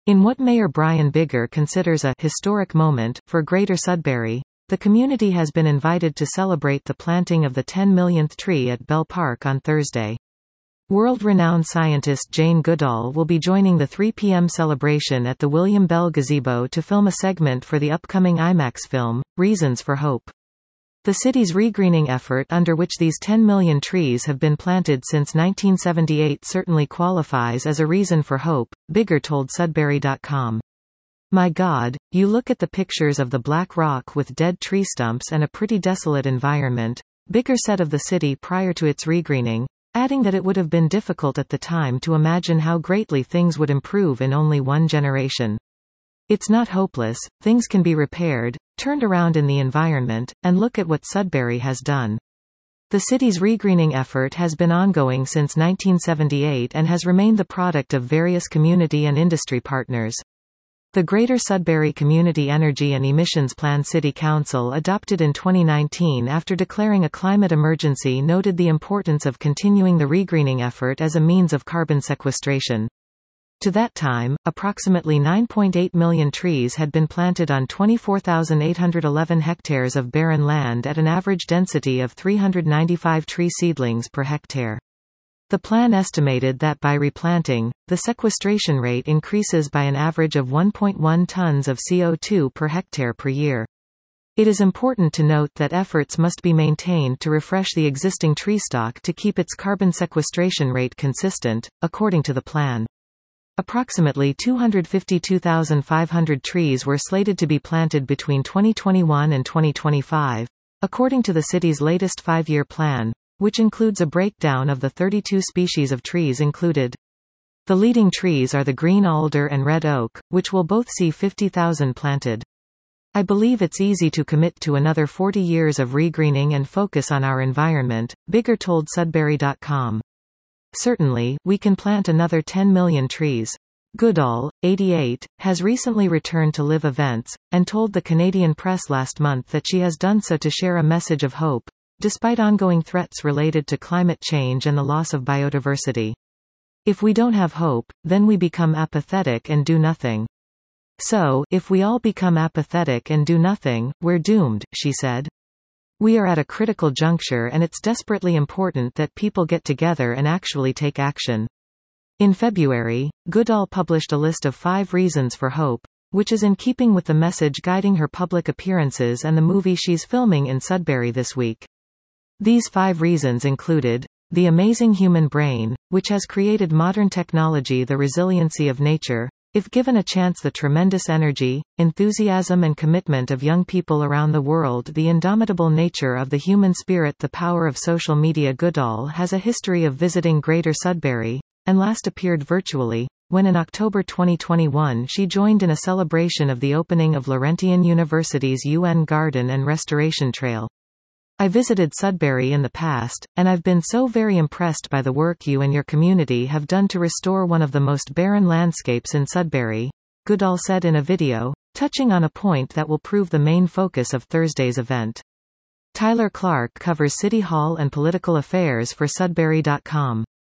In what Mayor Brian Biggar considers a historic moment for Greater Sudbury, the community has been invited to celebrate the planting of the 10 millionth tree at Bell Park on Thursday. World-renowned scientist Jane Goodall will be joining the 3 p.m. celebration at the William Bell Gazebo to film a segment for the upcoming IMAX film, Reasons for Hope. The city's regreening effort, under which these 10 million trees have been planted since 1978, certainly qualifies as a reason for hope, Biggar told Sudbury.com. "My God, you look at the pictures of the black rock with dead tree stumps and a pretty desolate environment," Biggar said of the city prior to its regreening, adding that it would have been difficult at the time to imagine how greatly things would improve in only one generation. "It's not hopeless, things can be repaired, turned around in the environment, and look at what Sudbury has done." The city's regreening effort has been ongoing since 1978 and has remained the product of various community and industry partners. The Greater Sudbury Community Energy and Emissions Plan City Council adopted in 2019 after declaring a climate emergency noted the importance of continuing the regreening effort as a means of carbon sequestration. To that time, approximately 9.8 million trees had been planted on 24,811 hectares of barren land at an average density of 395 tree seedlings per hectare. The plan estimated that by replanting, the sequestration rate increases by an average of 1.1 tons of CO2 per hectare per year. It is important to note that efforts must be maintained to refresh the existing tree stock to keep its carbon sequestration rate consistent, according to the plan. Approximately 252,500 trees were slated to be planted between 2021 and 2025, according to the city's latest 5-year plan, which includes a breakdown of the 32 species of trees included. The leading trees are the green alder and red oak, which will both see 50,000 planted. "I believe it's easy to commit to another 40 years of regreening and focus on our environment," Biggar told Sudbury.com. "Certainly, we can plant another 10 million trees." Goodall, 88, has recently returned to live events, and told the Canadian Press last month that she has done so to share a message of hope, despite ongoing threats related to climate change and the loss of biodiversity. "If we don't have hope, then we become apathetic and do nothing. So, if we all become apathetic and do nothing, we're doomed," she said. "We are at a critical juncture and it's desperately important that people get together and actually take action." In February, Goodall published a list of 5 reasons for hope, which is in keeping with the message guiding her public appearances and the movie she's filming in Sudbury this week. These 5 reasons included, the amazing human brain, which has created modern technology, the resiliency of nature, if given a chance, the tremendous energy, enthusiasm and commitment of young people around the world, the indomitable nature of the human spirit, the power of social media. Goodall has a history of visiting Greater Sudbury, and last appeared virtually, when in October 2021 she joined in a celebration of the opening of Laurentian University's UN Garden and Restoration Trail. "I visited Sudbury in the past, and I've been so very impressed by the work you and your community have done to restore one of the most barren landscapes in Sudbury," Goodall said in a video, touching on a point that will prove the main focus of Thursday's event. Tyler Clark covers City Hall and political affairs for Sudbury.com.